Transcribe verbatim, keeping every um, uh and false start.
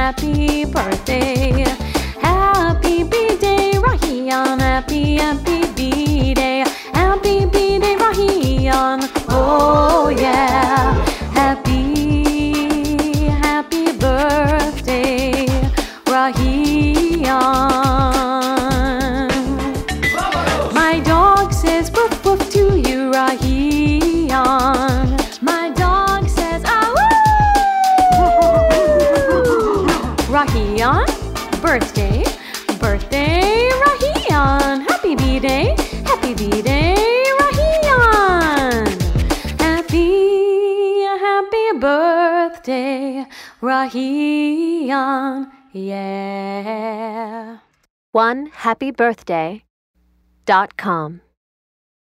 happy birthday. Happy B-Day, Rahian. Happy, happy B-Day. Happy B-Day, Rahian. Oh yeah. Happy, happy birthday, Rahian. My dog says woof woof to you, Rahian. My dog says ah woo. Rahian, birthday, birthday, Rahian. Happy B-Day, happy B-Day, Rahian. Happy, happy birthday, Rahian. Yeah. one happy birthday dot com